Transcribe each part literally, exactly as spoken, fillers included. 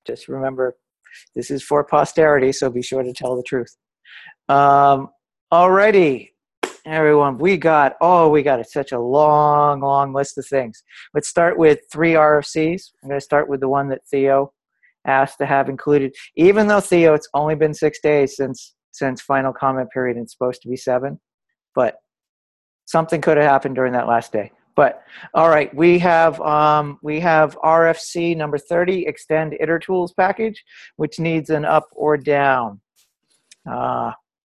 Just remember, this is for posterity, so be sure to tell the truth. Um, alrighty, everyone, we got, oh, we got such a long, long list of things. Let's start with three R F Cs. I'm going to start with the one that Theo asked to have included. Even though, Theo, it's only been six days since since final comment period, and it's supposed to be seven, but something could have happened during that last day. But all right, we have um, we have R F C number thirty, extend itertools package, which needs an up or down. Uh,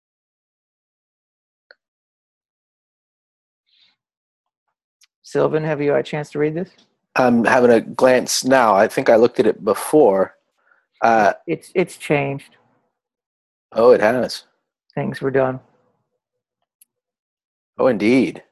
Sylvan, have you had a chance to read this? I'm having a glance now. I think I looked at it before. Uh, it's it's changed. Oh, it has. Things were done. Oh, indeed.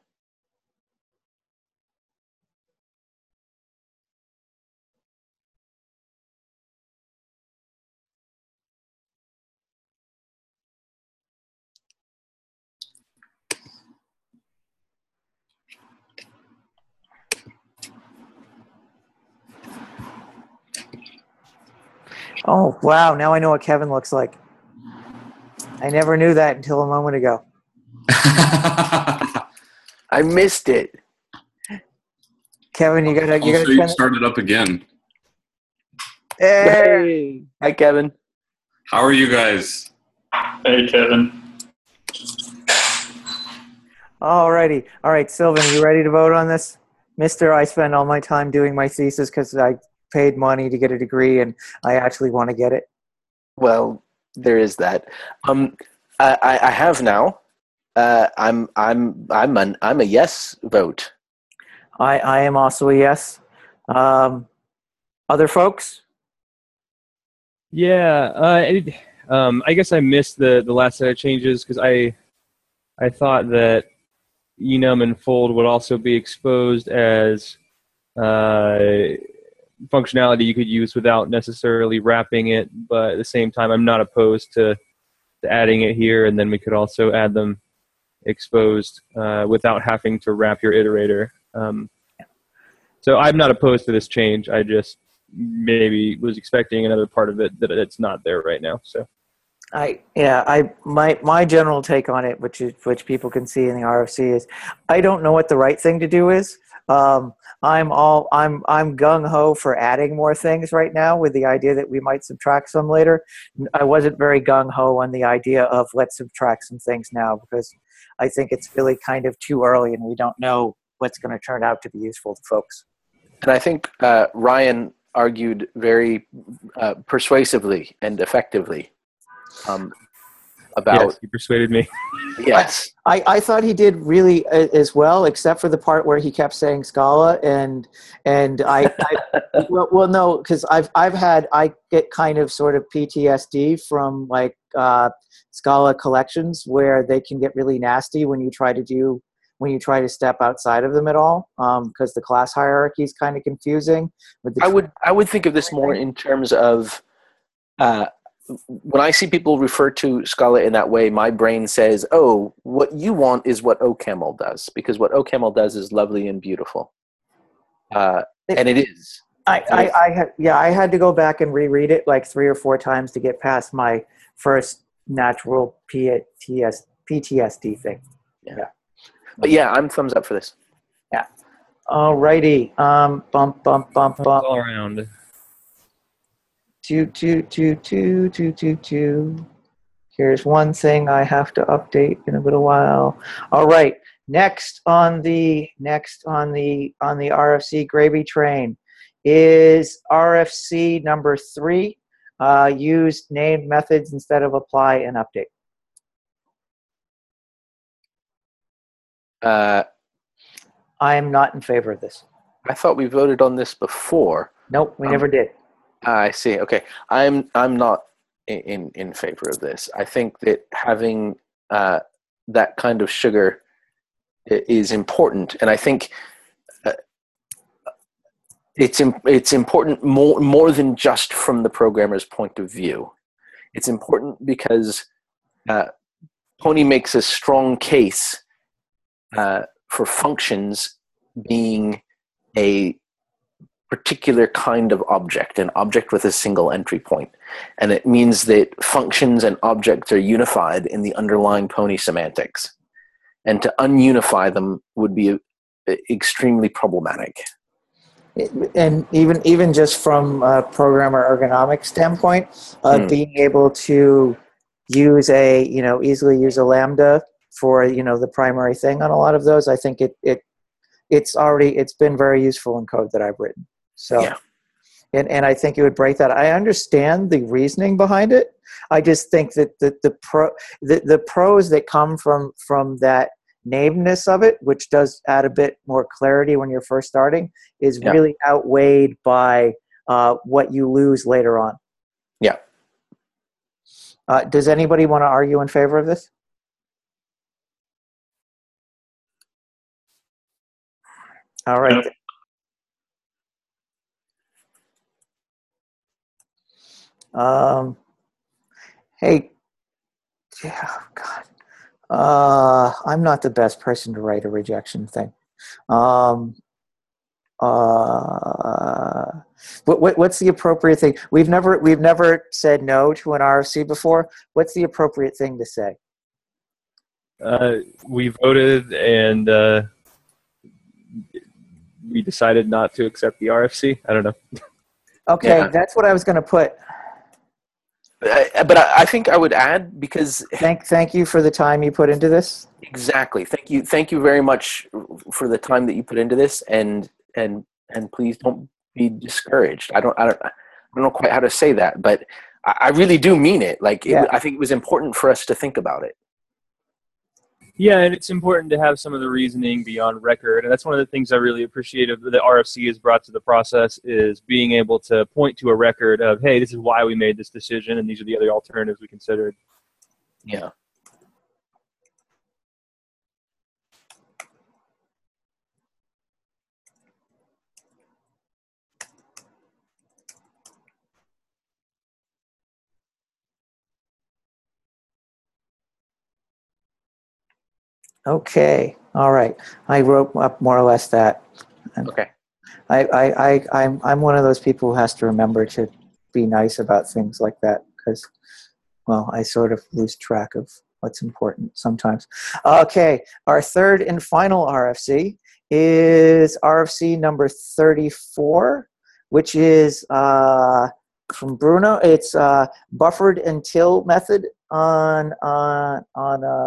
Oh, wow. Now I know what Kevin looks like. I never knew that until a moment ago. I missed it. Kevin, you gotta you also, gotta you start it up again. Hey. Hi, Kevin. How are you guys? Hey, Kevin. Alrighty. All right, Sylvan, are you ready to vote on this? Mister, I spend all my time doing my thesis because I paid money to get a degree and I actually want to get it. Well, there is that. Um, I, I have now. Uh, I'm I'm I'm an I'm a yes vote. I I am also a yes. Um, other folks? Yeah. Uh, it, um, I guess I missed the the last set of changes because I I thought that enum and fold would also be exposed as uh, functionality you could use without necessarily wrapping it, but at the same time, I'm not opposed to, to adding it here, and then we could also add them exposed uh, without having to wrap your iterator. Um, so I'm not opposed to this change. I just maybe was expecting another part of it that it's not there right now. So. I yeah I my my general take on it, which is which people can see in the R F C, is I don't know what the right thing to do is. Um, I'm all I'm I'm gung ho for adding more things right now, with the idea that we might subtract some later. I wasn't very gung ho on the idea of let's subtract some things now, because I think it's really kind of too early and we don't know what's going to turn out to be useful to folks. And I think uh, Ryan argued very uh, persuasively and effectively. Um, about yes, he persuaded me. Yes, I, I thought he did really uh, as well, except for the part where he kept saying Scala, and and I, I well, well no, because I've I've had I get kind of sort of P T S D from like uh, Scala collections where they can get really nasty when you try to do when you try to step outside of them at all, because um, the class hierarchy is kind of confusing. With the I would I would think of this more in terms of. Uh, When I see people refer to Scala in that way, my brain says, oh, what you want is what OCaml does, because what OCaml does is lovely and beautiful. Uh, and it is. I, I, I had, yeah, I had to go back and reread it like three or four times to get past my first natural P T S D thing. Yeah. yeah. But yeah, I'm thumbs up for this. Yeah. Alrighty. Um, bump, bump, bump, bump. All around. Two, two, two, two, two, two, two. Here's one thing I have to update in a little while. All right. Next on the next on the on the R F C gravy train is R F C number three. Uh, use named methods instead of apply and update. Uh, I am not in favor of this. I thought we voted on this before. Nope, we um, never did. I see. Okay, I'm I'm not in in favor of this. I think that having uh, that kind of sugar is important, and I think uh, it's it's important more more than just from the programmer's point of view. It's important because uh, Pony makes a strong case uh, for functions being a particular kind of object, an object with a single entry point. And it means that functions and objects are unified in the underlying Pony semantics. And to ununify them would be extremely problematic. And even even just from a programmer ergonomic standpoint, uh, mm. being able to use a, you know, easily use a Lambda for, you know, the primary thing on a lot of those, I think it, it it's already, it's been very useful in code that I've written. So, yeah. and, and I think it would break that. I understand the reasoning behind it. I just think that the, the pro the, the pros that come from from that namedness of it, which does add a bit more clarity when you're first starting, is yeah. really outweighed by uh, what you lose later on. Yeah. Uh, does anybody want to argue in favor of this? All right. Yeah. Um. Hey. Oh God. Uh, I'm not the best person to write a rejection thing. Um, uh, what, what, what's the appropriate thing? We've never we've never said no to an R F C before. What's the appropriate thing to say? Uh, we voted and uh, we decided not to accept the R F C. I don't know. Okay, yeah. That's what I was going to put. Uh, but I, I think I would add, because thank thank you for the time you put into this. Exactly. Thank you. Thank you very much for the time that you put into this, and and and please don't be discouraged. I don't I don't I don't know quite how to say that, but I, I really do mean it. Like it, yeah. I think it was important for us to think about it. Yeah, and it's important to have some of the reasoning beyond record, and that's one of the things I really appreciate of the R F C has brought to the process, is being able to point to a record of, hey, this is why we made this decision, and these are the other alternatives we considered. Yeah. Okay. All right. I wrote up more or less that. Okay. I, I, I, I'm, I'm one of those people who has to remember to be nice about things like that, because, well, I sort of lose track of what's important sometimes. Okay. Our third and final R F C is R F C number thirty-four, which is uh, from Bruno. It's uh, buffered until method on, on, on uh,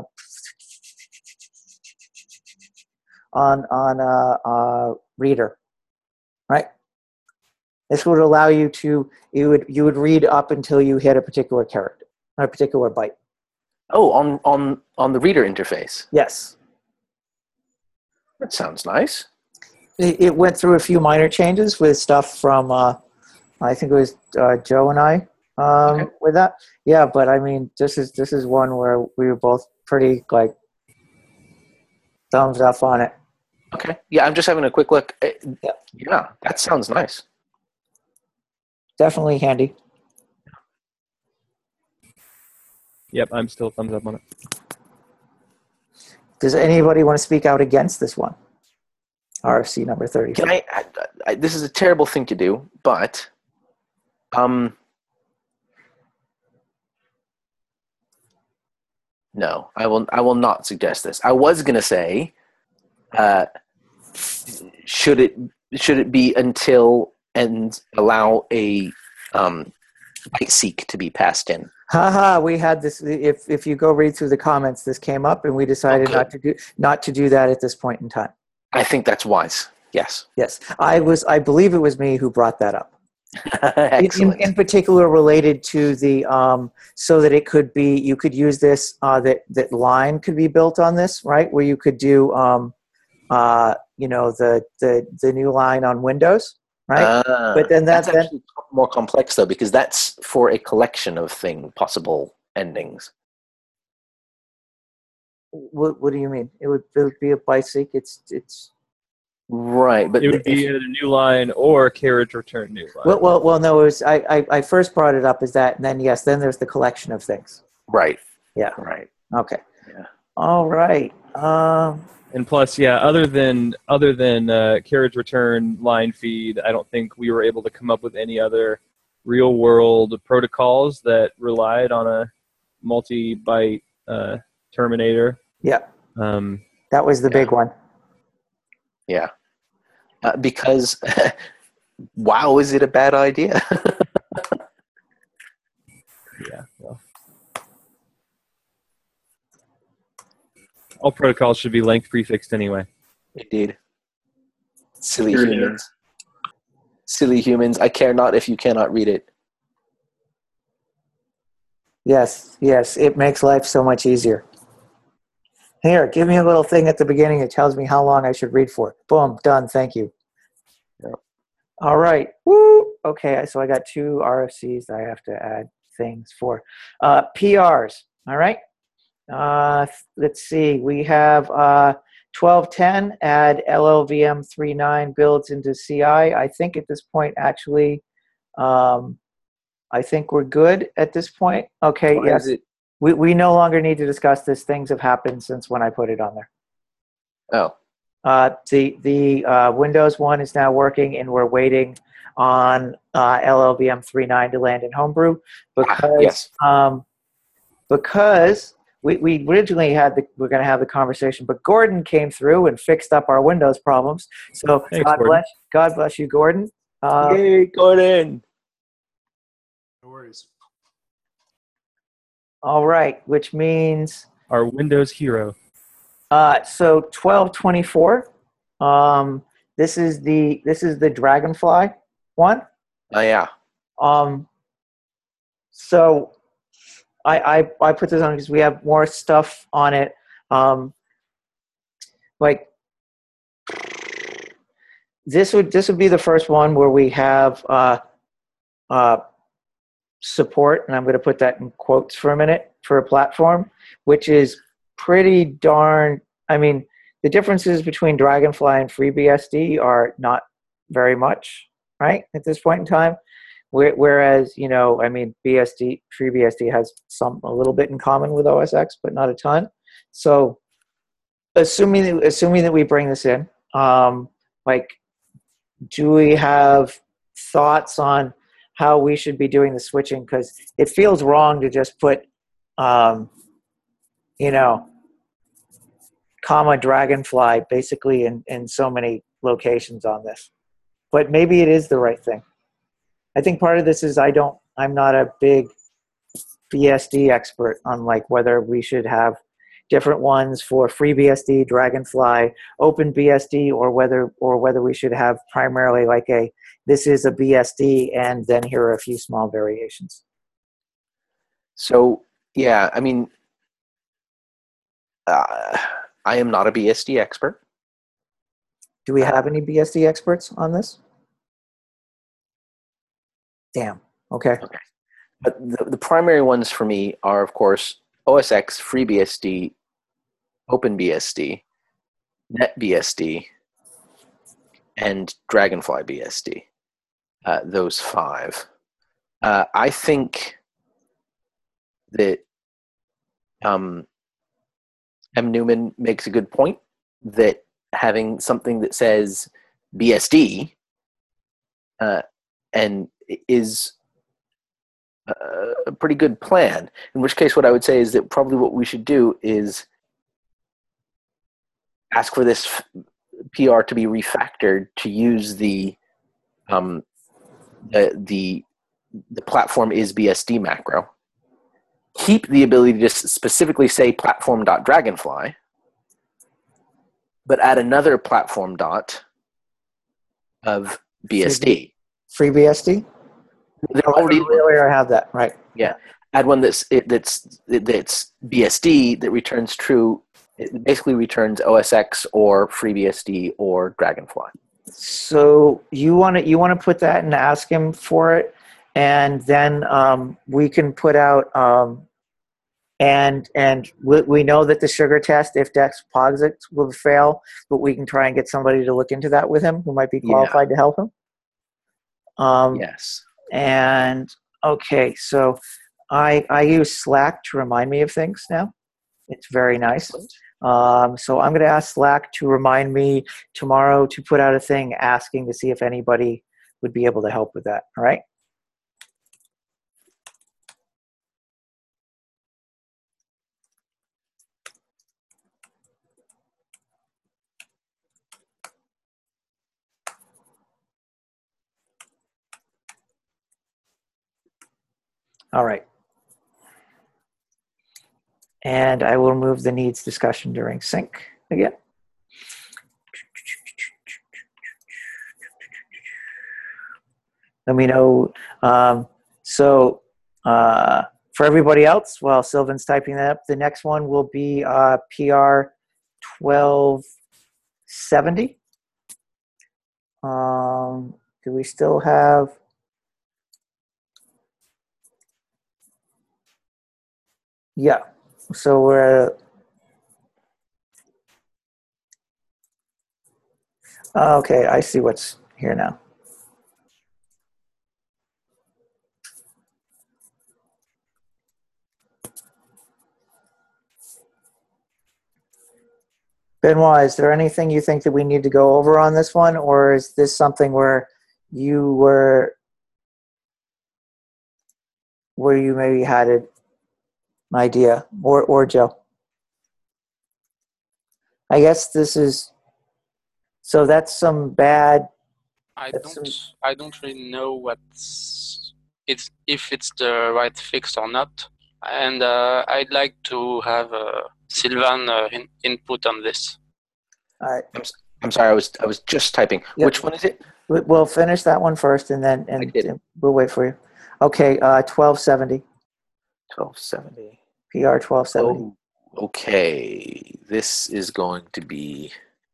on on a, a reader, right? This would allow you to you would you would read up until you hit a particular character, a particular byte. Oh, on on on the reader interface. Yes. That sounds nice. It, it went through a few minor changes with stuff from uh, I think it was uh, Joe and I um, okay. with that. Yeah, but I mean, this is this is one where we were both pretty like thumbs up on it. Okay. Yeah, I'm just having a quick look. Yeah, yeah, that sounds nice. Definitely handy. Yep, I'm still thumbs up on it. Does anybody want to speak out against this one? R F C number thirty. Can I, I, I? This is a terrible thing to do, but um, no, I will. I will not suggest this. I was going to say. Uh, should it should it be until and allow a um, byte seek to be passed in? Haha, we had this. If if you go read through the comments, this came up, and we decided okay. not to do not to do that at this point in time. I think that's wise. Yes. Yes, I was. I believe it was me who brought that up. Excellent. In, in particular, related to the um, so that it could be you could use this uh, that that line could be built on this, right? Where you could do. Um, Uh, you know, the, the the new line on Windows, right? Uh, but then that, that's actually then, more complex, though, because that's for a collection of thing possible endings. What, what do you mean? It would, it would be a byte seek. It's it's right, but it would be either a new line or carriage return new line. Well, well, well no. It was I, I I first brought it up as that, and then yes, then there's the collection of things. Right. Yeah. Right. Okay. Yeah. All right. Um, And plus, yeah, other than other than uh, carriage return line feed, I don't think we were able to come up with any other real world protocols that relied on a multi-byte uh, terminator. yeah, Um, that was the Yeah. big one. Yeah. Uh, because, wow, is it a bad idea? yeah, well, all protocols should be length prefixed anyway. Indeed. Silly Here, here. humans. Silly humans. I care not if you cannot read it. Yes, yes, it makes life so much easier. Here, give me a little thing at the beginning that tells me how long I should read for. Boom, done. Thank you. Yep. All right. Woo. Okay, so I got two R F Cs that I have to add things for. Uh, P Rs. All right. Uh, let's see. We have uh, twelve ten. Add L L V M thirty-nine builds into C I. I think at this point, actually, um, I think we're good at this point. Okay. Why yes. is it? We we no longer need to discuss this. Things have happened since when I put it on there. Oh, Uh, the the uh, Windows one is now working, and we're waiting on uh, L L V M thirty-nine to land in Homebrew because ah, yes. um, because we, we originally had the we're going to have the conversation, but Gordon came through and fixed up our Windows problems. So Thanks, God Gordon. bless God bless you, Gordon. Uh, Yay, Gordon. No worries. all right, which means. Our Windows hero. Uh, so twelve twenty-four. Um, this is the this is the Dragonfly one. Oh, yeah. Um, so I, I I put this on because we have more stuff on it. Um, like this would this would be the first one where we have uh, uh, support, and I'm going to put that in quotes for a minute, for a platform, which is pretty darn. I mean, the differences between Dragonfly and FreeBSD are not very much, right, at this point in time. Whereas, you know, I mean, B S D, FreeBSD has some a little bit in common with O S X, but not a ton. So, assuming that, assuming that we bring this in, um, like, do we have thoughts on how we should be doing the switching? Because it feels wrong to just put, um, you know, comma Dragonfly basically in, in so many locations on this. But maybe it is the right thing. I think part of this is I don't, I'm not a big B S D expert on like whether we should have different ones for FreeBSD, Dragonfly, OpenBSD, or whether or whether we should have primarily like a this is a B S D and then here are a few small variations. So, yeah, I mean, uh, I am not a B S D expert. Do we have any B S D experts on this? Damn. Okay. Okay. But the, the primary ones for me are, of course, O S X, FreeBSD, OpenBSD, NetBSD, and Dragonfly B S D. Uh, those five. Uh, I think that um, M. Newman makes a good point that having something that says B S D uh, and is a pretty good plan. In which case, what I would say is that probably what we should do is ask for this P R to be refactored to use the um, the the the platform is B S D macro. Keep the ability to just specifically say platform.dragonfly, but add another platform dot of B S D. FreeBSD? They're Oh, already really, I have that, right. Yeah, add one that's it, that's that's B S D that returns true. It basically returns O S X or FreeBSD or Dragonfly. So you want to you want to put that and ask him for it, and then um, we can put out um, and and we, we know that the sugar test, if Dex Pogsix will fail, but we can try and get somebody to look into that with him who might be qualified to help him. Um, Yes. And okay, so I I use Slack to remind me of things now. It's very nice. Um, so I'm going to ask Slack to remind me tomorrow to put out a thing asking to see if anybody would be able to help with that. All right. All right. And I will move the needs discussion during sync again. Let me know. Um, so uh, for everybody else, while Sylvan's typing that up, the next one will be uh, P R twelve seventy. Um, do we still have? Yeah. So we're. Uh, okay, I see what's here now. Benoit, is there anything you think that we need to go over on this one, or is this something where you were, where you maybe had an idea, or or Joe? I guess this is, so that's some bad. I That's don't. some- I don't really know what's it's if it's the right fix or not, and uh, I'd like to have uh, Sylvan uh, in, input on this. All right, I'm, s- I'm sorry, I was I was just typing. Yep. Which one is it? We- we'll finish that one first, and then I and, did. and we'll wait for you. Okay, uh, twelve seventy, twelve seventy. P R twelve seventy. Oh, okay. This is going to be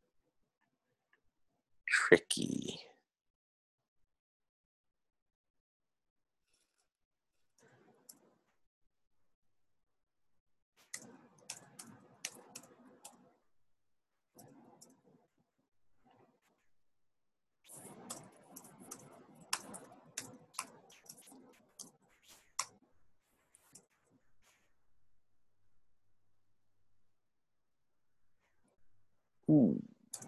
tricky. Ooh.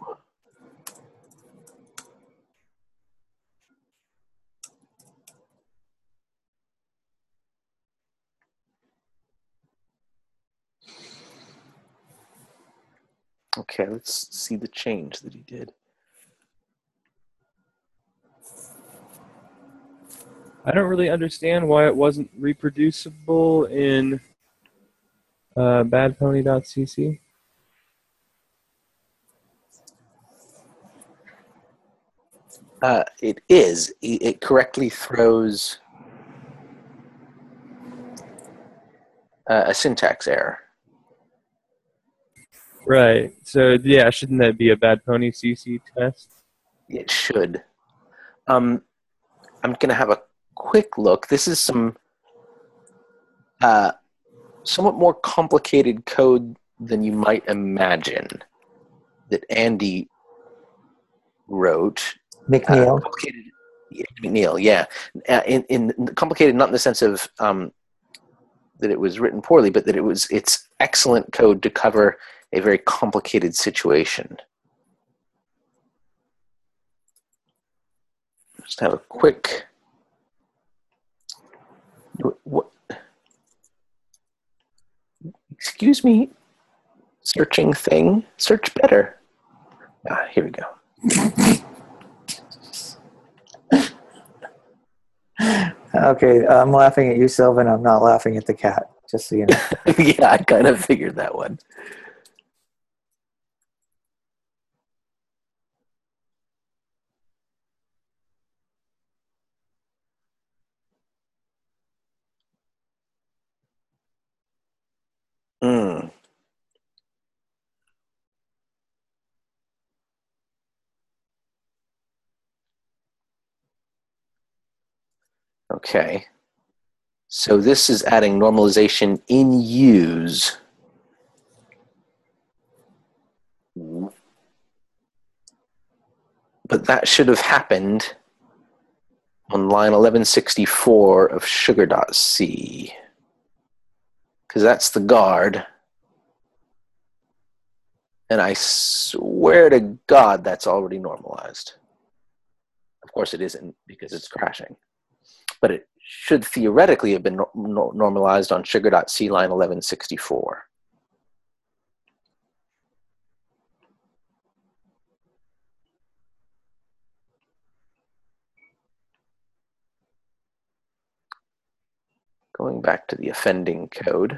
Okay, let's see the change that he did. I don't really understand why it wasn't reproducible in uh, badpony.cc. Uh, it is. It it correctly throws uh, a syntax error. Right. So yeah, shouldn't that be a bad pony C C test? It should. Um, I'm going to have a quick look. This is some uh, somewhat more complicated code than you might imagine that Andy wrote. McNeil. Uh, complicated, yeah, McNeil, yeah. Uh, in, in complicated, not in the sense of um, that it was written poorly, but that it was it's excellent code to cover a very complicated situation. Just have a quick. What? Excuse me. Searching thing. Search better. Ah, here we go. Okay, I'm laughing at you, Sylvan. I'm not laughing at the cat, just so you know. Yeah, I kind of figured that one. Mm. Okay. So this is adding normalization in use. But that should have happened on line eleven sixty-four of sugar.c. Because that's the guard. And I swear to God that's already normalized. Of course it isn't because it's crashing. But it should theoretically have been no- no- normalized on sugar.c line eleven sixty-four. Going back to the offending code.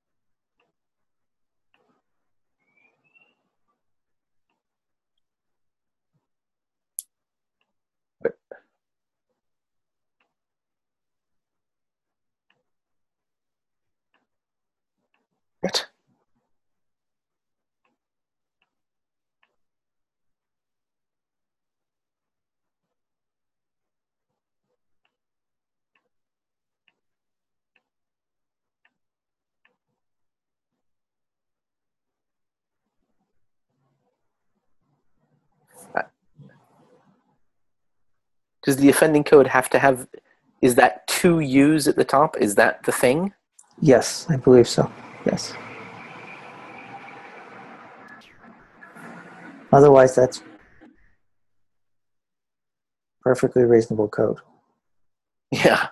What? Does the offending code have to have, is that two U's at the top? Is that the thing? Yes, I believe so. Yes. Otherwise, that's perfectly reasonable code. Yeah.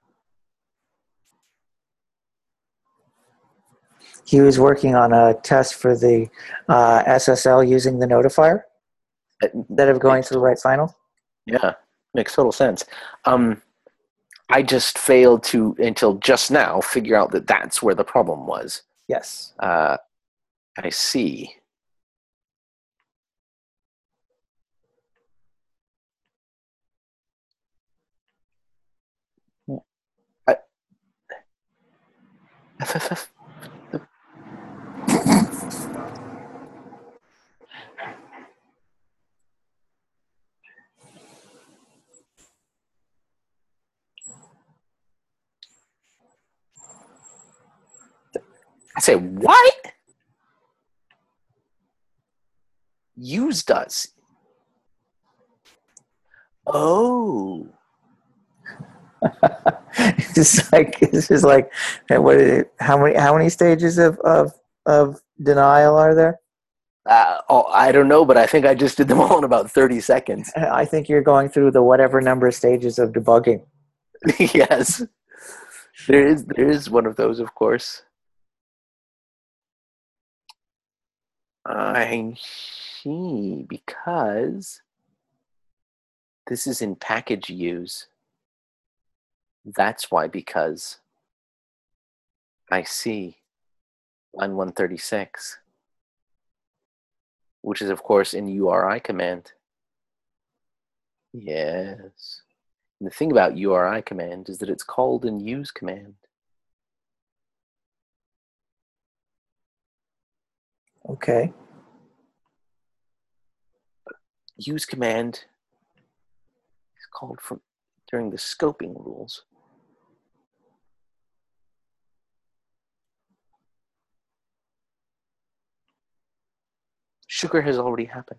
He was working on a test for the uh, S S L using the notifier instead of going to the right final. Yeah, makes total sense. Um, I just failed to, until just now, figure out that that's where the problem was. Yes. Uh, I see. I, I say, what? Use does. Oh. It's like this is like what is it, how many how many stages of, of of denial are there? Uh, oh, I don't know, but I think I just did them all in about thirty seconds. I think you're going through the whatever number of stages of debugging. Yes. There is there is one of those, of course. I see, because this is in package use. That's why, because I see line one thirty-six, which is, of course, in U R I command. Yes. And the thing about U R I command is that it's called in use command. Okay. Use command is called from during the scoping rules. Sugar has already happened.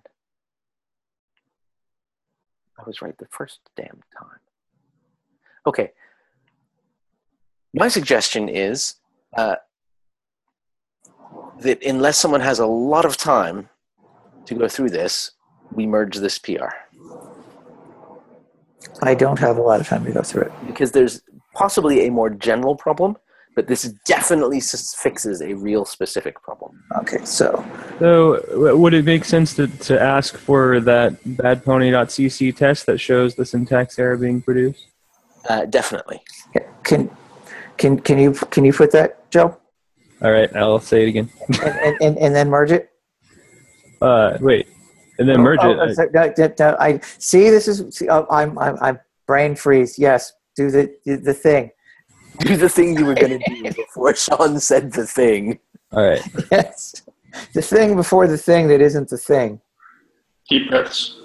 I was right the first damn time. Okay. My suggestion is uh, that unless someone has a lot of time to go through this, we merge this P R. I don't have a lot of time to go through it. Because there's possibly a more general problem, but this definitely fixes a real specific problem. Okay, so So w- would it make sense to, to ask for that badpony.cc test that shows the syntax error being produced? Uh, definitely. can can can you can you put that, Joe? All right, I'll say it again. and, and, and, and then merge it? Uh, wait, and then merge oh, it. oh, so, no, no, no, I see. This is see, oh, I'm I'm I'm brain freeze. Yes, do the do the thing. Do the thing you were going to do before Sean said the thing. All right. Yes, the thing before the thing that isn't the thing. Deep breaths.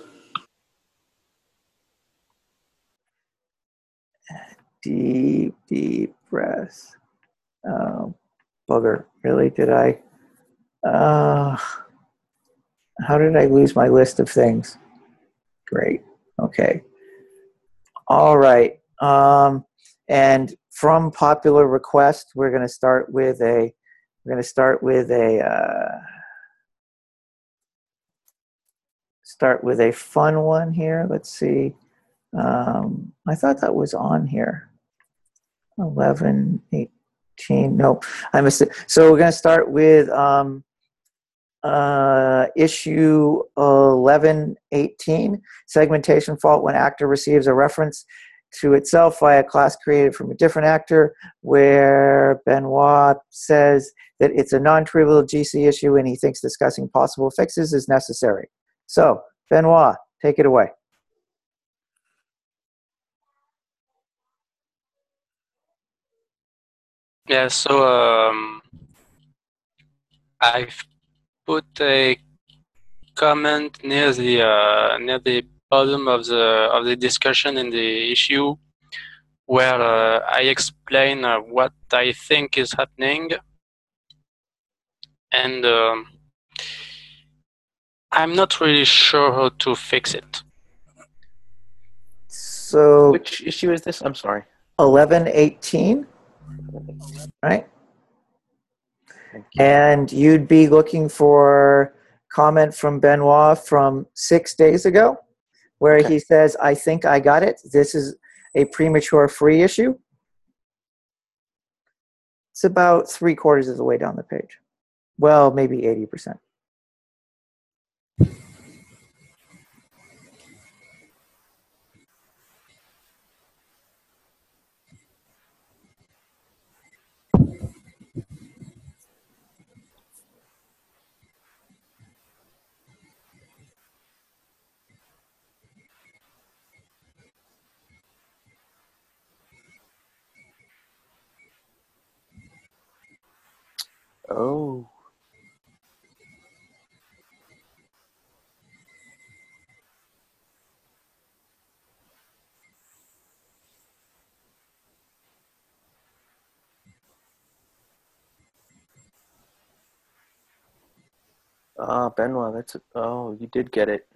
Deep deep breath. Oh, bugger! Really? Did I? Uh, how did I lose my list of things? Great. Okay. All right. Um, and from popular request, we're going to start with a. We're going to start with a. Uh, start with a fun one here. Let's see. Um, I thought that was on here. eleven, eighteen. Nope, I missed it. So we're going to start with um, uh, issue eleven eighteen, segmentation fault when actor receives a reference to itself via a class created from a different actor, where Benoit says that it's a non-trivial G C issue and he thinks discussing possible fixes is necessary. So, Benoit, take it away. Yeah, so um, I've put a comment near the uh, near the bottom of the of the discussion in the issue, where uh, I explain uh, what I think is happening, and um, I'm not really sure how to fix it. So, Which issue is this? I'm sorry. eleven eighteen, right? And you'd be looking for comment from Benoit from six days ago, where Okay. he says, I think I got it. This is a premature free issue. It's about three quarters of the way down the page. Well, maybe eighty percent. Oh. Ah, Benoit, that's a, oh, you did get it.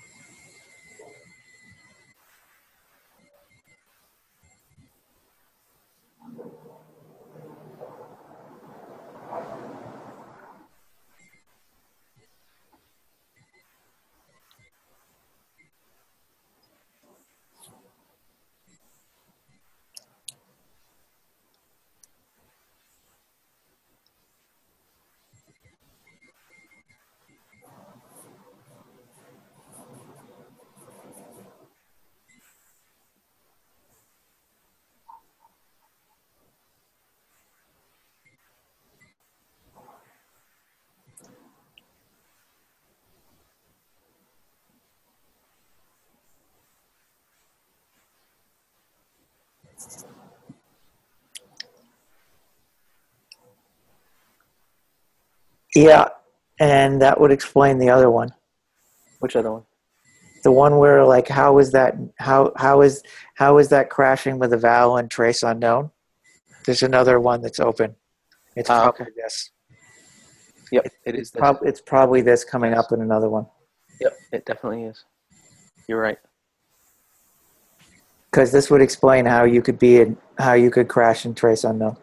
Yeah, and that would explain the other one. Which other one? The one where, like, how is that? How how is how is that crashing with a vowel and trace unknown? There's another one that's open. It's Ah, probably okay. this. Yep, it is this. Prob- it's probably this coming up in another one. Yep, it definitely is. You're right. Because this would explain how you could be in, how you could crash and trace unknown.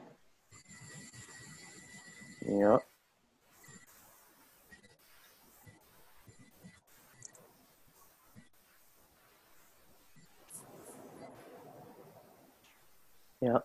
Yep. Yep.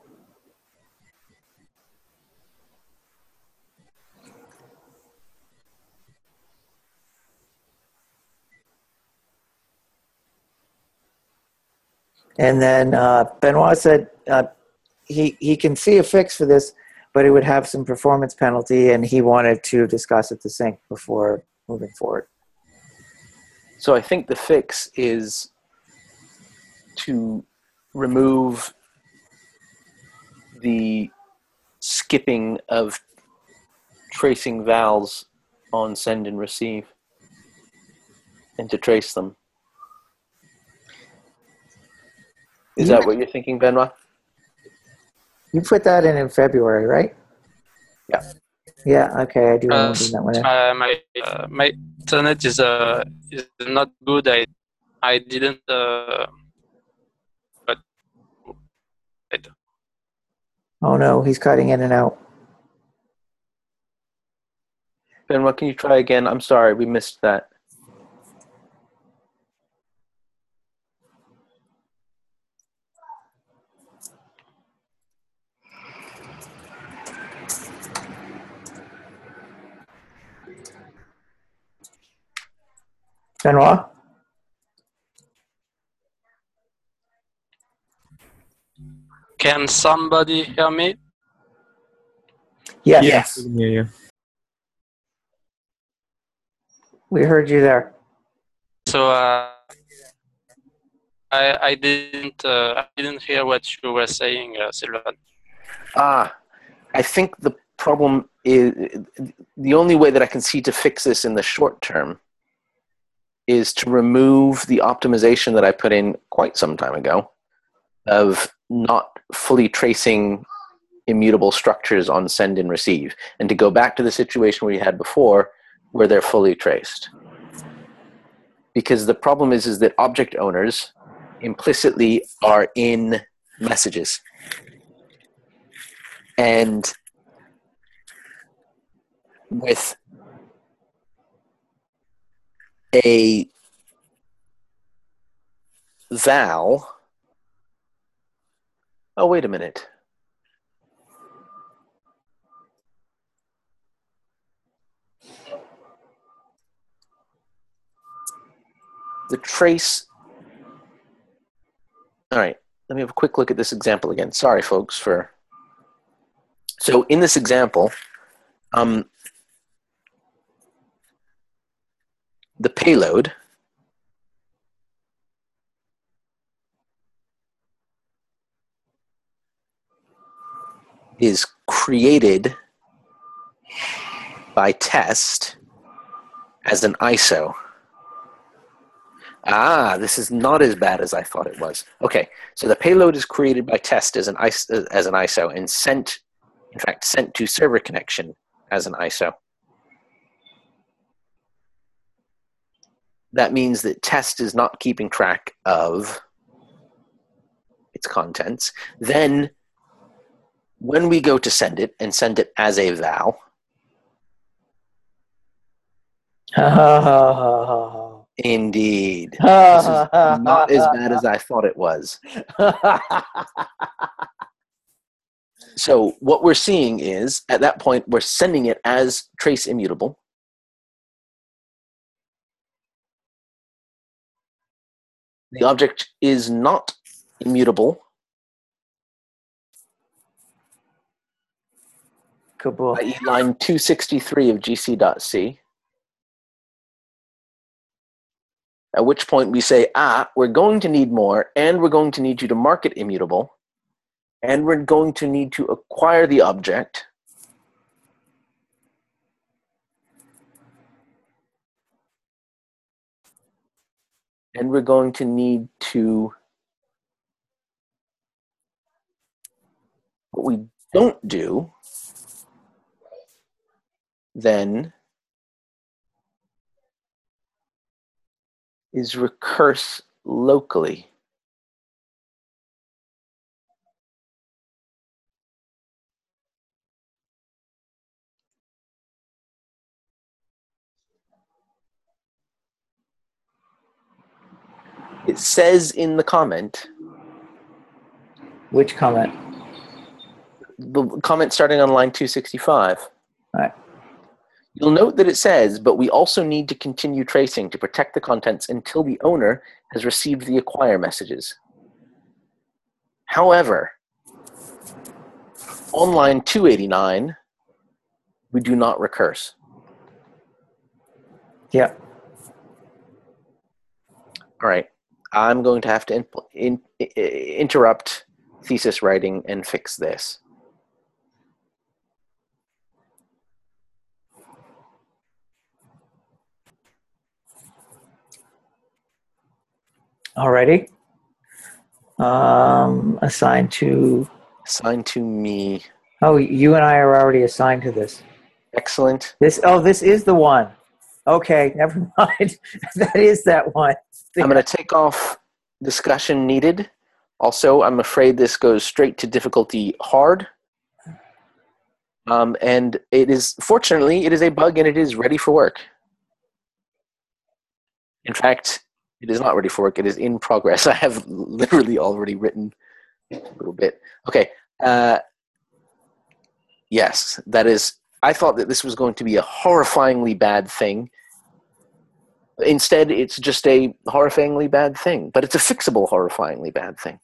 And then uh, Benoit said uh, he he can see a fix for this, but it would have some performance penalty, and he wanted to discuss it to sync before moving forward. So I think the fix is to remove the skipping of tracing vowels on send and receive, and to trace them. Is You- that what you're thinking, Benoit? You put that in in February, right? Yeah. Yeah. Okay, I do Uh, remember that one. my my, uh, my internet is uh is not good. I I didn't uh, but wait. Oh no, he's cutting in and out. Benoit, can you try again? I'm sorry, we missed that. Benoit? Can somebody hear me? Yes, Yes. I can hear you. we heard you there. So uh, I I didn't uh, I didn't hear what you were saying, uh, Sylvain. Ah, I think the problem is the only way that I can see to fix this in the short term is to remove the optimization that I put in quite some time ago of not fully tracing immutable structures on send and receive, and to go back to the situation we had before where they're fully traced. Because the problem is, is that object owners implicitly are in messages. And with a val, oh, wait a minute. The trace, all right, let me have a quick look at this example again. Sorry, folks, for, so in this example, um, the payload is created by test as an I S O. Ah, this is not as bad as I thought it was. Okay, so the payload is created by test as an I S O, as an I S O, and sent, in fact, sent to server connection as an I S O. That means that test is not keeping track of its contents. Then, when we go to send it and send it as a val, Ha ha ha ha ha. indeed, this is not as bad as I thought it was. So what we're seeing is, at that point, we're sending it as trace immutable. The object is not immutable Kabul. that is line two sixty-three of gc.c. At which point we say, ah, we're going to need more, and we're going to need you to mark it immutable, and we're going to need to acquire the object and we're going to need to, what we don't do then is recurse locally. It says in the comment, Which comment? the comment starting on line two sixty-five. All right. You'll note that it says, but we also need to continue tracing to protect the contents until the owner has received the acquire messages. However, on line two eighty-nine, we do not recurse. Yeah. All right. I'm going to have to in, in, in, interrupt thesis writing and fix this. Alrighty. Um, assigned to. Assign to me. Oh, you and I are already assigned to this. Excellent. This. Oh, this is the one. Okay, never mind. That is that one. I'm going to take off discussion needed. Also, I'm afraid this goes straight to difficulty hard. Um, and it is, fortunately, it is a bug and it is ready for work. In fact, it is not ready for work. It is in progress. I have literally already written a little bit. Okay. Uh, yes, that is, I thought that this was going to be a horrifyingly bad thing. Instead, it's just a horrifyingly bad thing, but it's a fixable horrifyingly bad thing.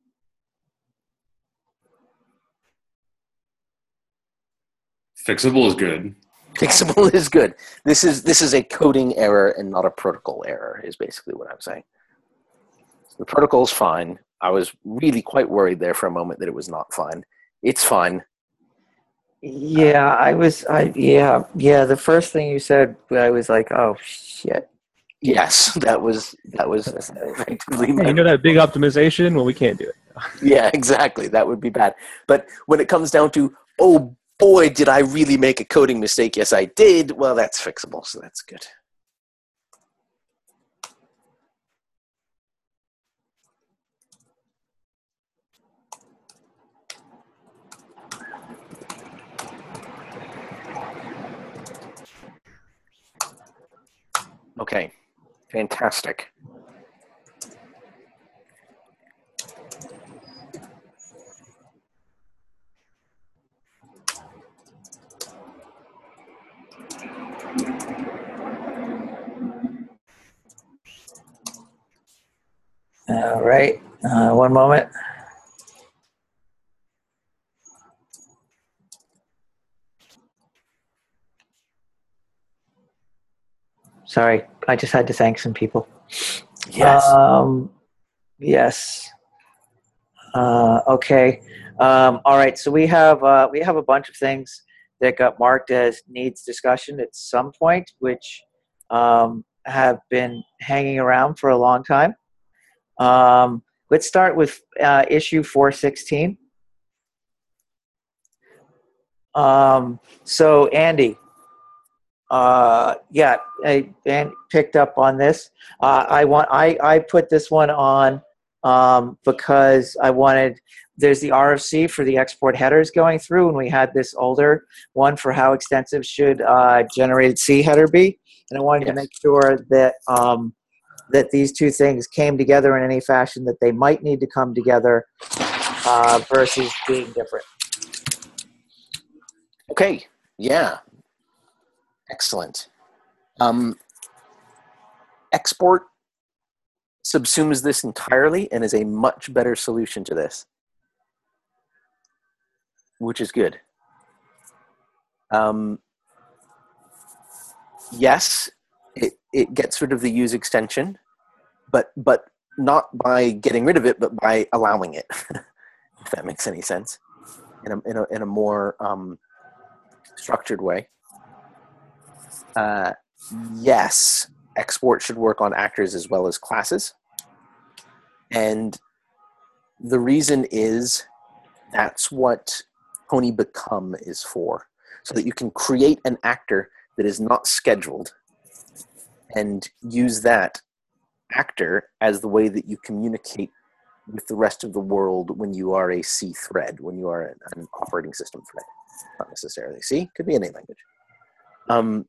Fixable is good. Fixable is good. This is this is a coding error and not a protocol error, is basically what I'm saying. The protocol's fine. I was really quite worried there for a moment that it was not fine. It's fine. Yeah, I was. I yeah yeah. The first thing you said, I was like, oh shit. Yes, that was that was effectively. Hey, my you know that big optimization? Well, we can't do it. Yeah, exactly. That would be bad. But when it comes down to, oh boy, did I really make a coding mistake? Yes, I did. Well, that's fixable, so that's good. Okay, fantastic. All right. Uh, one moment. Sorry, I just had to thank some people. Yes. Um, yes. Uh, okay. Um, all right. So we have uh, we have a bunch of things that got marked as needs discussion at some point, which um, have been hanging around for a long time. Um, let's start with uh, issue four sixteen. Um, so Andy, uh, yeah, I, and picked up on this. Uh, I want I I put this one on um, because I wanted. There's the R F C for the export headers going through, and we had this older one for how extensive should uh, generated C header be, and I wanted Yes. to make sure that um, that these two things came together in any fashion that they might need to come together uh, versus being different. Okay. Yeah. Excellent. Um, export subsumes this entirely and is a much better solution to this, which is good. Um, yes, it, it gets rid of the use extension, but but not by getting rid of it, but by allowing it, if that makes any sense, in a, in a, in a more um, structured way. Uh, yes, export should work on actors as well as classes. And the reason is that's what Pony Become is for, so that you can create an actor that is not scheduled and use that actor as the way that you communicate with the rest of the world when you are a C thread, when you are an, an operating system thread. Not necessarily C, could be any language. Um,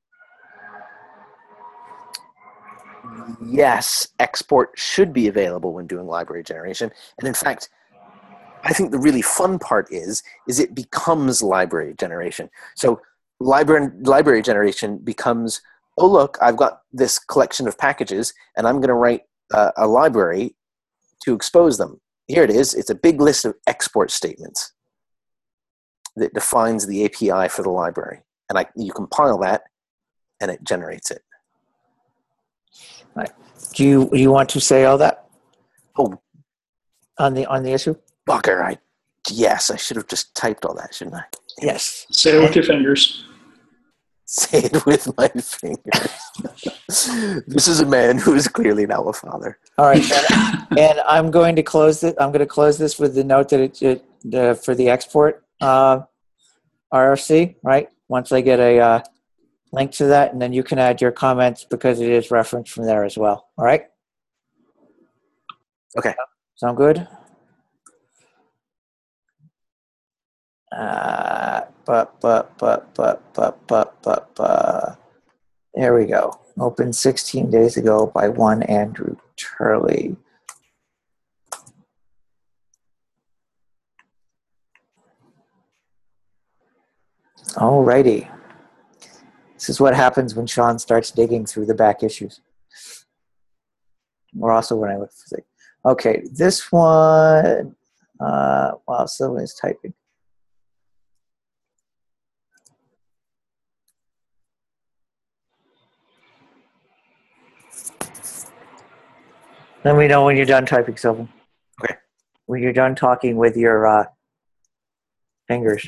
yes, export should be available when doing library generation. And in fact, I think the really fun part is, is it becomes library generation. So library, library generation becomes, oh, look, I've got this collection of packages, and I'm going to write uh, a library to expose them. Here it is. It's a big list of export statements that defines the A P I for the library. And I, you compile that, and it generates it. Right. Do you do you want to say all that Oh, on the on the issue? bugger. I, yes, I should have just typed all that, shouldn't I? Yes. Say it with your fingers. Say it with my fingers. This is a man who is clearly now a father. All right. And, and I'm going to close it. I'm going to close this with the note that it, it the, for the export uh, R F C. Right. Once I get a uh, link to that, and then you can add your comments because it is referenced from there as well. All right. Okay. Sound good? Uh, but, but, but, but, but, but, but, but, there we go. Opened sixteen days ago by one Andrew Turley. Alrighty. This is what happens when Sean starts digging through the back issues. Or also when I look for the, okay, this one, uh, while Sylvan is typing. Let me know when you're done typing, Sylvan. Okay. When you're done talking with your uh, fingers.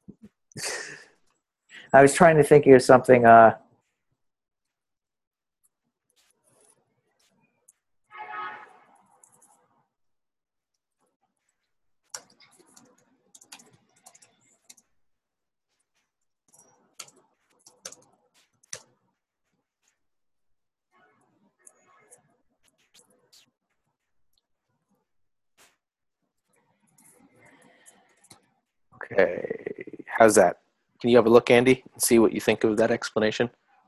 I was trying to think of something. Uh, Okay. How's that? Can you have a look, Andy, and see what you think of that explanation?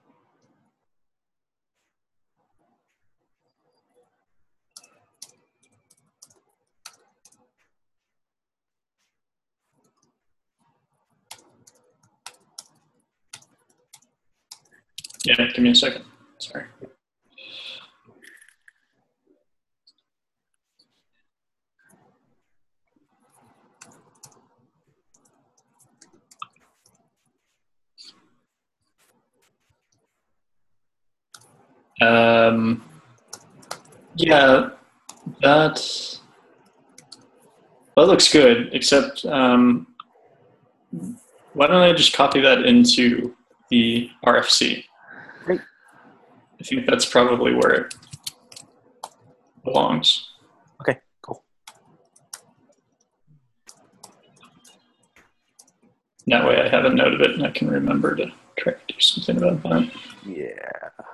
Yeah, give me a second. Sorry. Um, yeah, that that looks good. Except, um, why don't I just copy that into the R F C? Great. I think that's probably where it belongs. Okay, cool. That way, I have a note of it, and I can remember to try to do something about that. Yeah.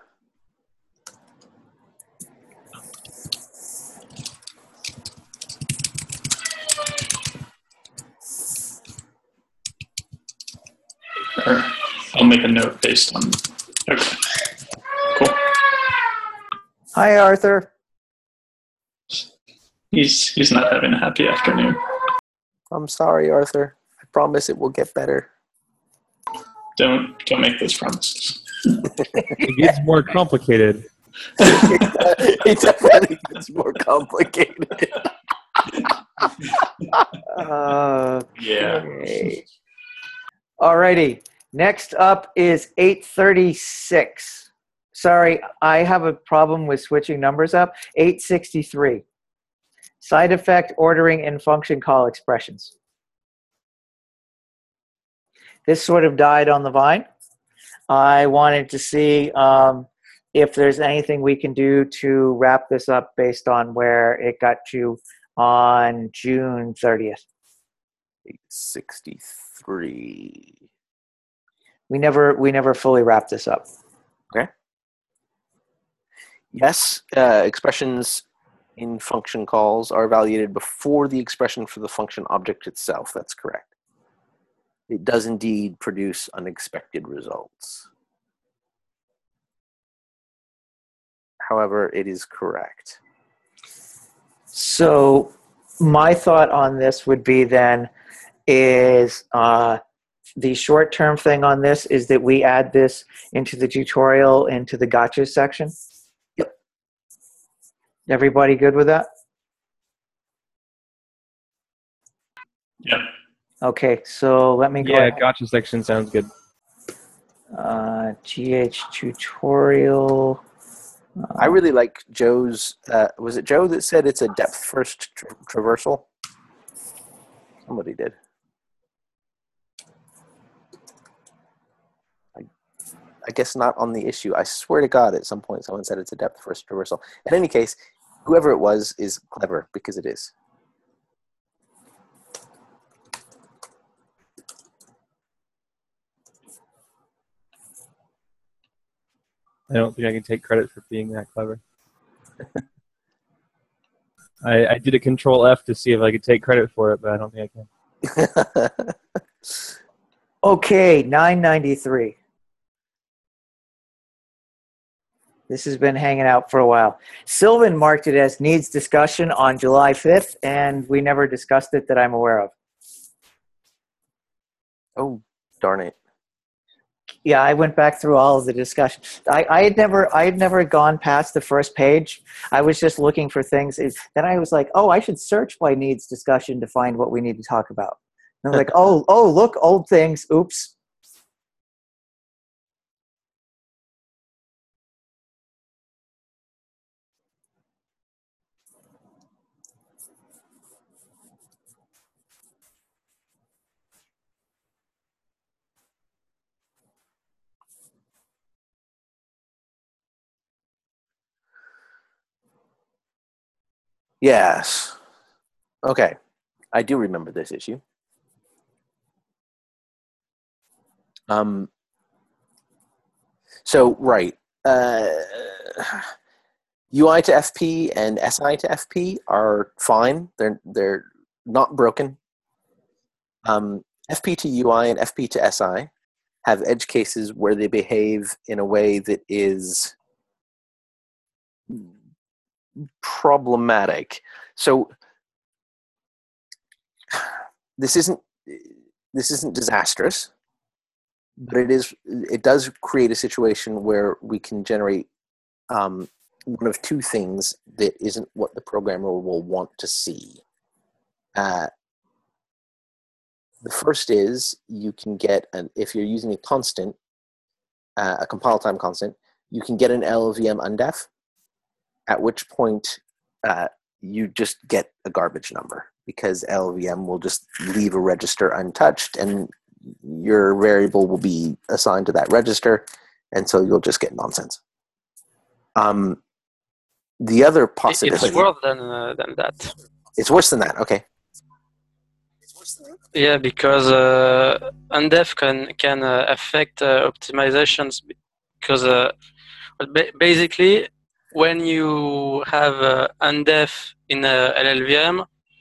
Or I'll make a note based on. Okay. Cool. Hi, Arthur. He's he's not having a happy afternoon. I'm sorry, Arthur. I promise it will get better. Don't don't make those promises. It gets more complicated. It definitely gets more complicated. Uh, Yeah. okay. Alrighty. Next up is eight thirty-six. Sorry, I have a problem with switching numbers up. eight sixty-three. Side effect ordering and function call expressions. This sort of died on the vine. I wanted to see um, if there's anything we can do to wrap this up based on where it got to on June thirtieth. eight sixty-three. We never we never fully wrapped this up. Okay. Yes, uh, expressions in function calls are evaluated before the expression for the function object itself. That's correct. It does indeed produce unexpected results. However, it is correct. So my thought on this would be then is uh, the short-term thing on this is that we add this into the tutorial into the gotchas section. Yep. Everybody good with that? Yep. Okay, so let me go Yeah, ahead. gotcha section sounds good. Uh, G H tutorial. I really like Joe's, uh, was it Joe that said it's a depth first tra- traversal? Somebody did. I, I guess not on the issue. I swear to God at some point someone said it's a depth first traversal. In any case, whoever it was is clever because it is. I don't think I can take credit for being that clever. I, I did a control F to see if I could take credit for it, but I don't think I can. Okay, nine ninety-three. This has been hanging out for a while. Sylvan marked it as needs discussion on July fifth, and we never discussed it that I'm aware of. Oh, darn it. Yeah, I went back through all of the discussion. I, I had never, I had never gone past the first page. I was just looking for things. It- Then I was like, oh, I should search by needs discussion to find what we need to talk about. And I was like, oh, oh, look, old things. Oops. Yes. Okay. I do remember this issue. Um, so, right. Uh, U I to F P and S I to F P are fine. They're they're not broken. Um, F P to U I and F P to S I have edge cases where they behave in a way that is problematic. So this isn't this isn't disastrous, but it is it does create a situation where we can generate um, one of two things that isn't what the programmer will want to see. Uh, the first is you can get an if you're using a constant, uh, a compile time constant, you can get an L L V M undef, at which point uh, you just get a garbage number because L L V M will just leave a register untouched and your variable will be assigned to that register, and so you'll just get nonsense. Um, the other possibility... It's worse than, uh, than that. It's worse than that, okay. Yeah, because uh, undef can can uh, affect uh, optimizations because uh, ba- basically when you have uh, undef in a L L V M,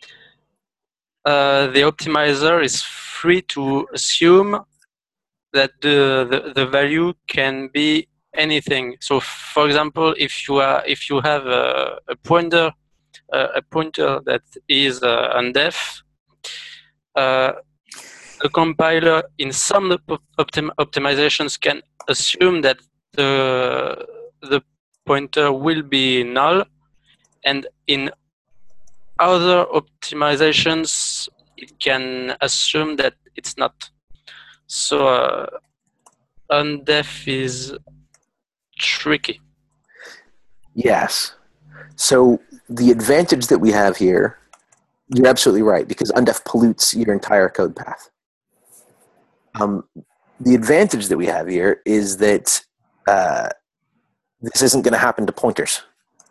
uh, the optimizer is free to assume that the, the, the value can be anything. So, for example, if you are if you have a, a pointer uh, a pointer that is uh, undef. Uh, the compiler in some optim optimizations can assume that the the pointer will be null, and in other optimizations it can assume that it's not. So uh, undef is tricky. Yes. So the advantage that we have here, you're absolutely right, because undef pollutes your entire code path. Um, the advantage that we have here is that uh, this isn't going to happen to pointers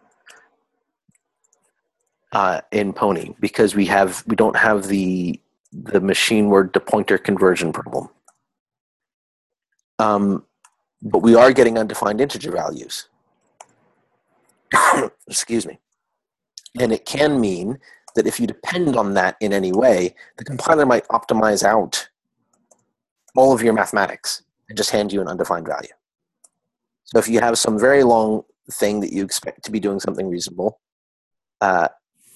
uh, in Pony because we have we don't have the the machine word to pointer conversion problem. Um, but we are getting undefined integer values. Excuse me. And it can mean that if you depend on that in any way, the compiler might optimize out all of your mathematics and just hand you an undefined value. So if you have some very long thing that you expect to be doing something reasonable, uh,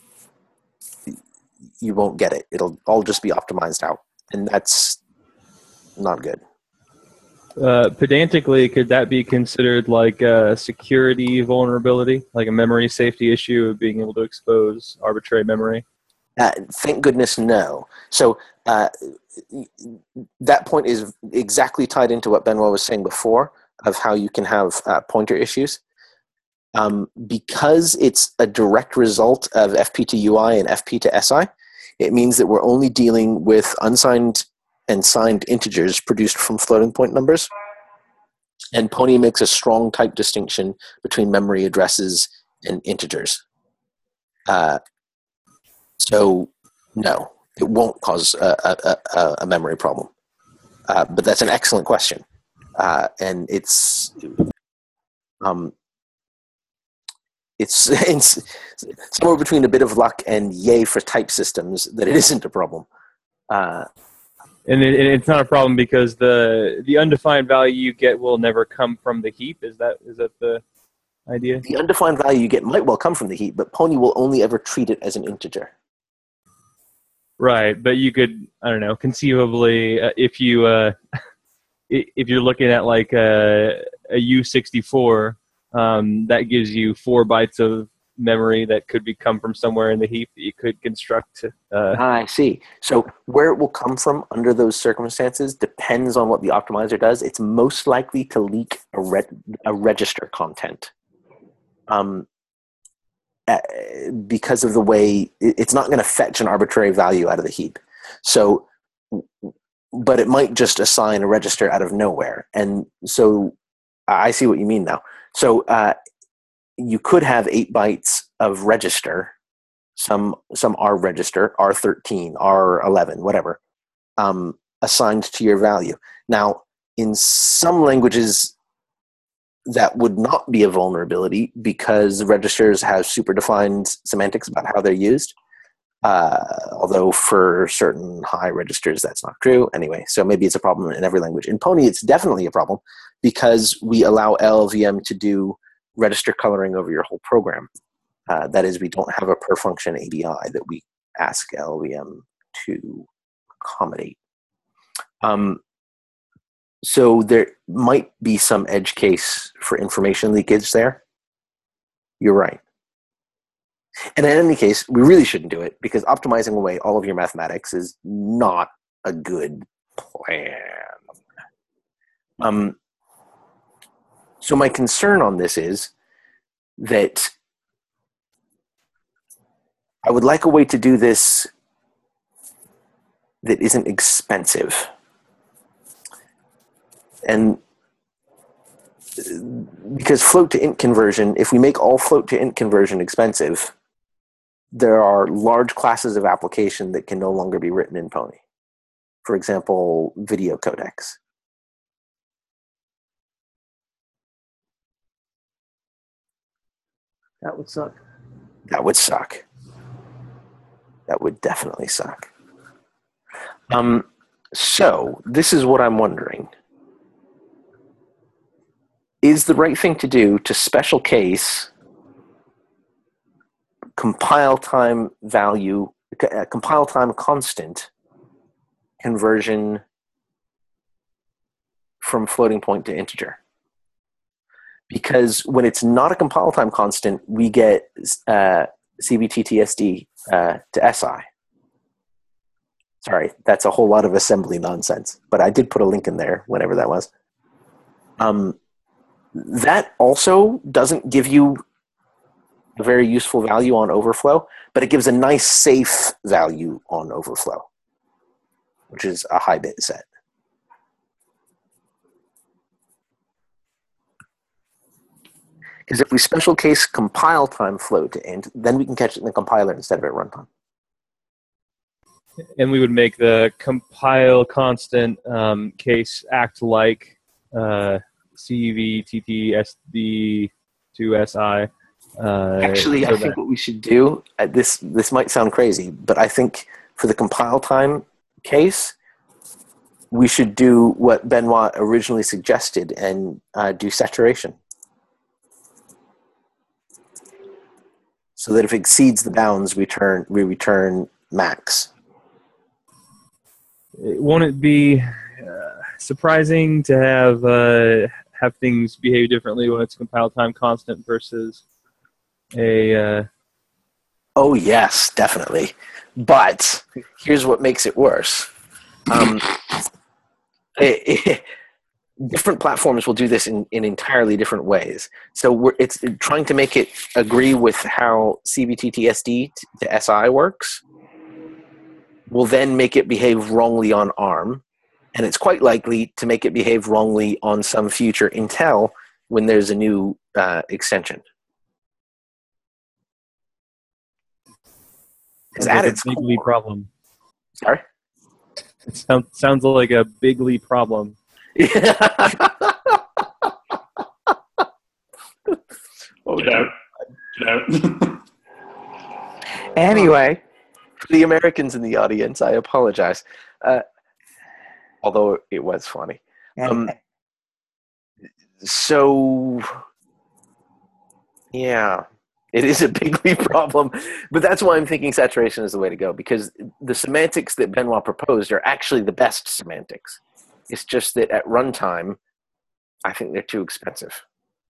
you won't get it. It'll all just be optimized out. And that's not good. Uh, pedantically, could that be considered like a security vulnerability, like a memory safety issue of being able to expose arbitrary memory? Uh, thank goodness, no. So uh, that point is exactly tied into what Benoit was saying before of how you can have uh, pointer issues. Um, because it's a direct result of F P to U I and F P to S I, it means that we're only dealing with unsigned and signed integers produced from floating point numbers. And Pony makes a strong type distinction between memory addresses and integers. Uh, so, no, it won't cause a, a, a, a memory problem. Uh, but that's an excellent question. Uh, and it's... Um, It's, it's somewhere between a bit of luck and yay for type systems that it isn't a problem. Uh, and it, it's not a problem because the the undefined value you get will never come from the heap. Is that is that the idea? The undefined value you get might well come from the heap, but Pony will only ever treat it as an integer. Right, but you could, I don't know, conceivably, uh, if you uh, if you're looking at like a, a U sixty-four, um, that gives you four bytes of memory that could be come from somewhere in the heap that you could construct. Uh, I see. So where it will come from under those circumstances depends on what the optimizer does. It's most likely to leak a, re- a register content. Um, uh, because of the way it's not going to fetch an arbitrary value out of the heap. So, but it might just assign a register out of nowhere. And so I see what you mean now. So uh, you could have eight bytes of register, some some R register, R thirteen, R eleven, whatever, um, assigned to your value. Now, in some languages, that would not be a vulnerability because registers have super defined semantics about how they're used. Uh, although for certain high registers, that's not true. Anyway, so maybe it's a problem in every language. In Pony, it's definitely a problem because we allow L L V M to do register coloring over your whole program. Uh, that is, we don't have a per function A B I that we ask L L V M to accommodate. Um, So there might be some edge case for information leakage there. You're right. And in any case, we really shouldn't do it because optimizing away all of your mathematics is not a good plan. Um, so my concern on this is that I would like a way to do this that isn't expensive. And because float to int conversion, if we make all float to int conversion expensive, there are large classes of application that can no longer be written in Pony. For example, video codecs. That would suck. That would suck. That would definitely suck. Um, so this is what I'm wondering. Is the right thing to do to special case compile time value, uh, compile time constant conversion from floating point to integer? Because when it's not a compile time constant, we get uh, C V T T S D uh, to S I. Sorry, that's a whole lot of assembly nonsense, but I did put a link in there whenever that was. Um, That also doesn't give you a very useful value on overflow, but it gives a nice safe value on overflow, which is a high bit set. Because if we special case compile time float to int, then we can catch it in the compiler instead of at runtime. and we would make the compile constant um, case act like uh, C V T T S D to S I. Uh, Actually, so I think that, what we should do, uh, this this might sound crazy, but I think for the compile time case, we should do what Benoit originally suggested and uh, do saturation. So that if it exceeds the bounds, we, turn, we return max. won't it be uh, surprising to have uh, have things behave differently when it's compile time constant versus a uh... Oh yes, definitely. But here's what makes it worse. Um, it, it, different platforms will do this in, in entirely different ways. So we're, it's trying to make it agree with how C V T T S D to S I works. Will then make it behave wrongly on ARM, and it's quite likely to make it behave wrongly on some future Intel when there's a new uh, extension. Because at like its a bigly core, problem. sorry. It sounds sounds like a bigly problem. Oh, Get out. Get out. Anyway, for the Americans in the audience, I apologize. Uh, although it was funny. Um, so, yeah, it is a bigly problem. But that's why I'm thinking saturation is the way to go, because the semantics that Benoit proposed are actually the best semantics. It's just that at runtime, I think they're too expensive.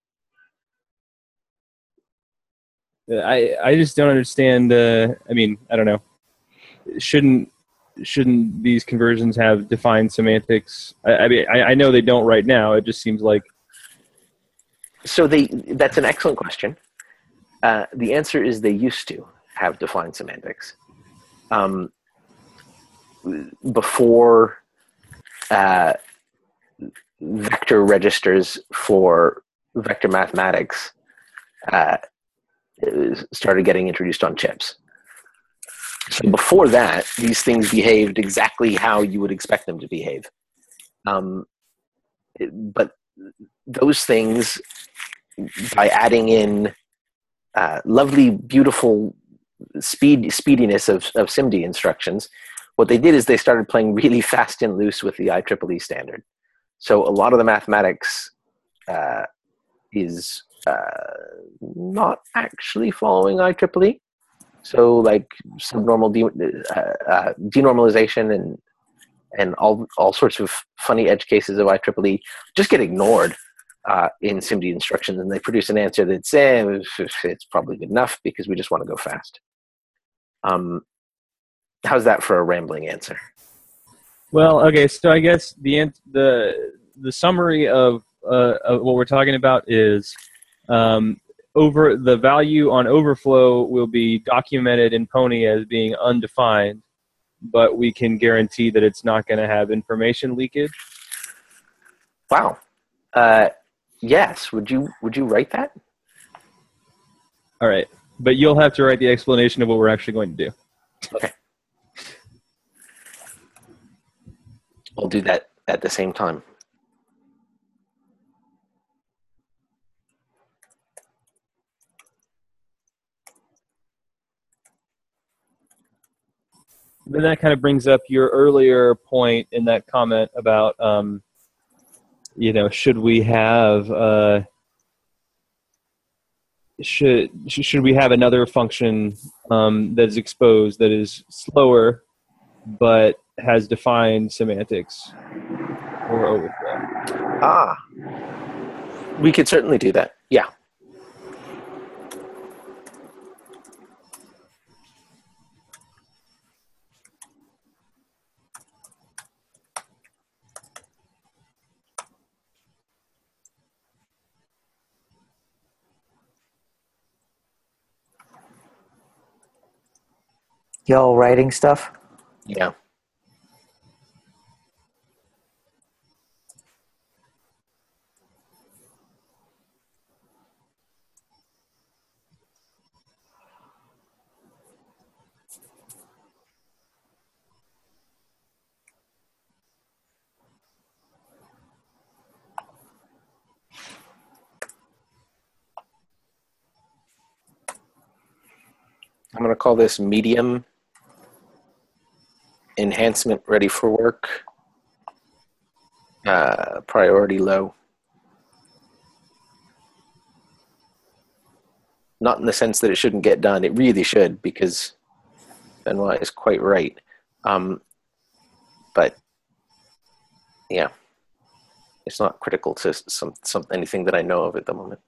I I just don't understand. Uh, I mean, I don't know. Shouldn't shouldn't these conversions have defined semantics? I, I mean, I, I know they don't right now. It just seems like. So they that's an excellent question. Uh, the answer is they used to have defined semantics. Um, before uh, vector registers for vector mathematics uh, started getting introduced on chips. So before that, these things behaved exactly how you would expect them to behave. Um, but those things, by adding in uh, lovely, beautiful speed speediness of, of SIMD instructions, what they did is they started playing really fast and loose with the I triple E standard. So a lot of the mathematics uh, is uh, not actually following I triple E. So like subnormal de- uh, uh, denormalization and and all all sorts of funny edge cases of I triple E just get ignored uh, in SIMD instructions, and they produce an answer that's eh, it's probably good enough because we just want to go fast. Um, how's that for a rambling answer? Well, okay, so I guess the the the summary of, uh, of what we're talking about is um, over the value on overflow will be documented in Pony as being undefined, but we can guarantee that it's not going to have information leakage. Wow. Uh, yes. Would you would you write that? All right, but you'll have to write the explanation of what we're actually going to do. Okay. I'll do that at the same time. Then that kind of brings up your earlier point in that comment about, um, you know, should we have uh, should should we have another function um, that is exposed that is slower but has defined semantics or overflow? Ah, we could certainly do that. Yeah. Y'all writing stuff? Yeah. I'm going to call this medium enhancement ready for work, uh, priority low. Not in the sense that it shouldn't get done. It really should, because Benoit is quite right. Um, but yeah, it's not critical to some, some anything that I know of at the moment.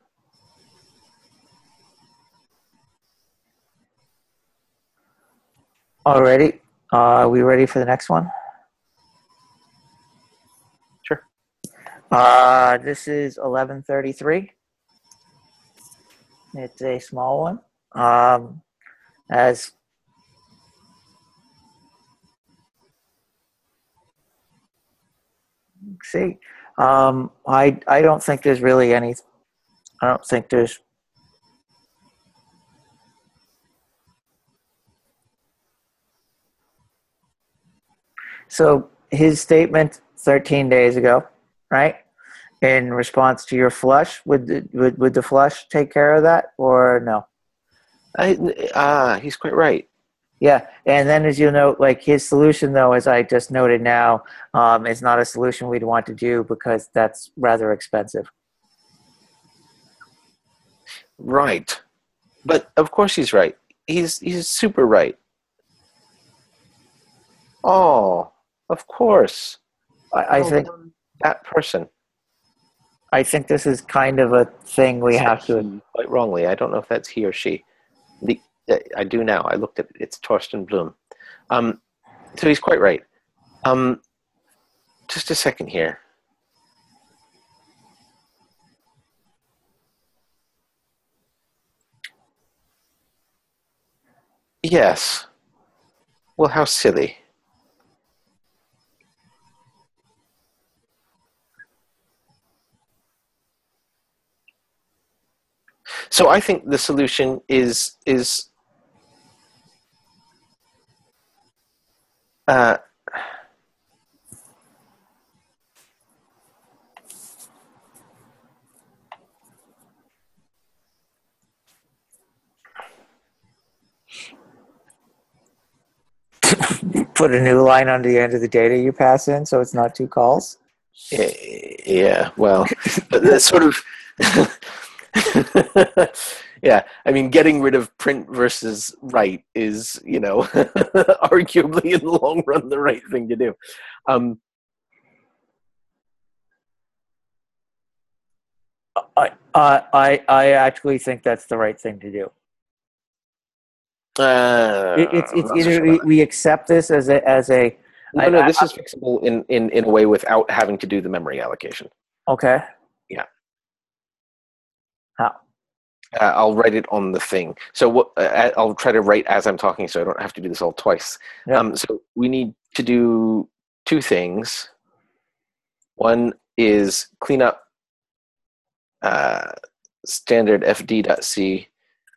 Alrighty. Uh, are we ready for the next one? Sure. Uh, this is eleven thirty-three. It's a small one. Um, as see, um, I I don't think there's really any. I don't think there's. So his statement thirteen days ago, right? In response to your flush, would the, would would the flush take care of that or no? I, ah, he's quite right. Yeah, and then as you note, like his solution though, as I just noted now, um, is not a solution we'd want to do because that's rather expensive. Right. But of course he's right. He's he's super right. Oh, of course. I, I think that person. I think this is kind of a thing we Said have to. he quite wrongly. I don't know if that's he or she. The, I do now. I looked at it. It's Torsten Blum. Um, so he's quite right. Um, just a second here. Yes. Well, how silly. So I think the solution is is uh, Put a new line under the end of the data you pass in, so it's not two calls. yeah. Well, that's sort of. Yeah, I mean, getting rid of print versus write is, you know, arguably in the long run the right thing to do. Um, I, uh, I I actually think that's the right thing to do. uh, It, it's it's I'm not so either sure we, about that. we accept this as a as a No, I- no, I- this is fixable in, in, in a way without having to do the memory allocation. okay. Yeah. How? Uh, I'll write it on the thing. So what, uh, I'll try to write as I'm talking so I don't have to do this all twice. Yeah. Um, so we need to do two things. One is clean up uh, standard fd.c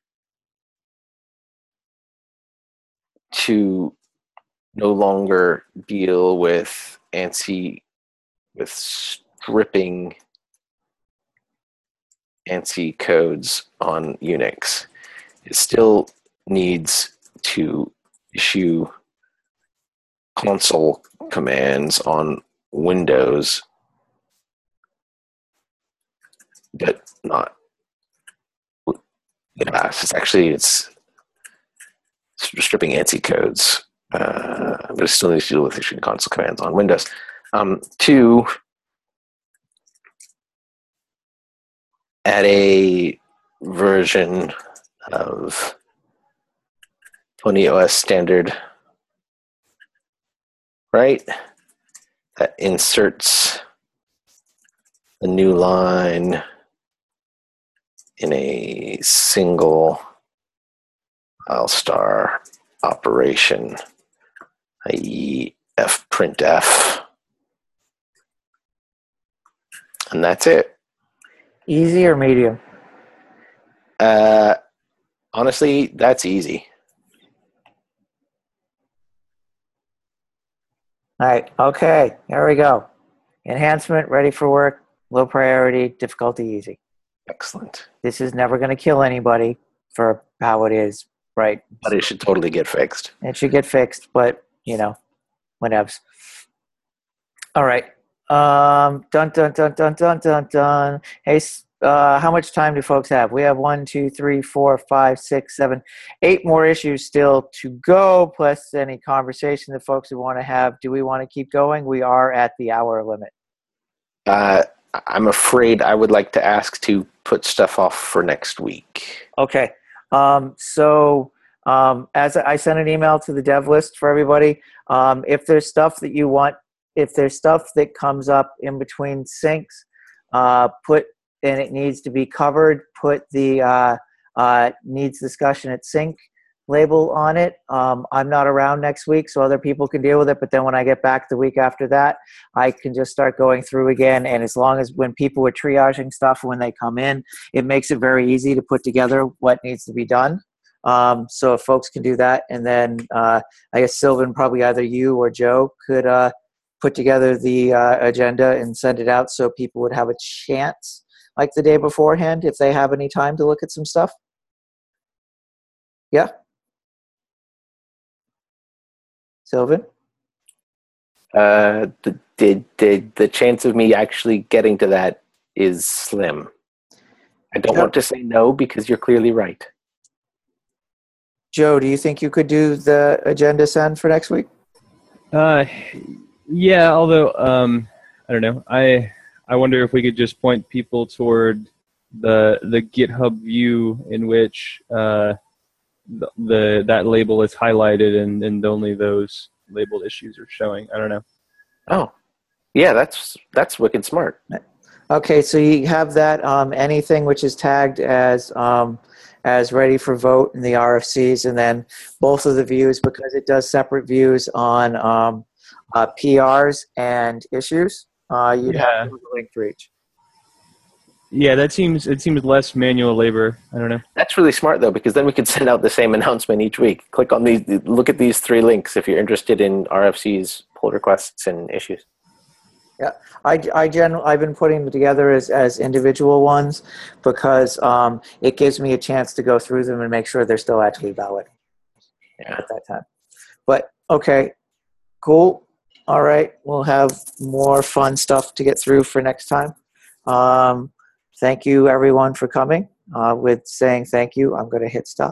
to no longer deal with ANSI, with stripping ANSI codes on Unix. It still needs to issue console commands on Windows, but not. Yeah, it's actually it's stripping ANSI codes, uh, but it still needs to deal with issuing console commands on Windows. Um, two, add a version of twenty O S standard, right? That inserts the new line in a single file star operation, that is fprintf. And that's it. Easy or medium? Uh, honestly, that's easy. All right. Okay. There we go. Enhancement, ready for work, low priority, difficulty easy. Excellent. This is never going to kill anybody for how it is, right? But it should totally get fixed. It should get fixed, but, you know, whatevs. All right. Um, dun, dun, dun, dun, dun, dun, dun. Hey, uh, how much time do folks have? We have one, two, three, four, five, six, seven, eight more issues still to go, plus any conversation that folks would want to have. Do we want to keep going? We are at the hour limit. Uh, I'm afraid I would like to ask to put stuff off for next week. Okay. Um, so um, as I sent an email to the dev list for everybody, um, if there's stuff that you want, if there's stuff that comes up in between syncs, uh, put, and it needs to be covered, put the uh, uh, needs discussion at sync label on it. Um, I'm not around next week, so other people can deal with it. But then when I get back the week after that, I can just start going through again. And as long as when people are triaging stuff, when they come in, it makes it very easy to put together what needs to be done. Um, so if folks can do that, and then uh, I guess Sylvan, probably either you or Joe could uh, put together the uh, agenda and send it out so people would have a chance, like the day beforehand, if they have any time to look at some stuff. Yeah. Sylvan? Uh, the, the, the, the chance of me actually getting to that is slim. I don't Yep. want to say no because you're clearly right. Joe, do you think you could do the agenda send for next week? Uh, Yeah, although um, I don't know. I I wonder if we could just point people toward the the GitHub view in which uh, the, the that label is highlighted and, and only those labeled issues are showing. I don't know. Oh, yeah, that's that's wicked smart. Okay, so you have that. Um, anything which is tagged as um, as ready for vote in the R F Cs, and then both of the views, because it does separate views on um, uh, P Rs and issues. Uh, you'd Yeah. have to link for each. Yeah, that seems it seems less manual labor. I don't know. That's really smart though, because then we could send out the same announcement each week. Click on these, look at these three links if you're interested in R F Cs, pull requests, and issues. Yeah, I, I gen, I've been putting them together as, as individual ones because um, it gives me a chance to go through them and make sure they're still actually valid Yeah. at that time. But, okay, cool. All right, we'll have more fun stuff to get through for next time. Um, thank you, everyone, for coming. Uh, with saying thank you, I'm going to hit stop.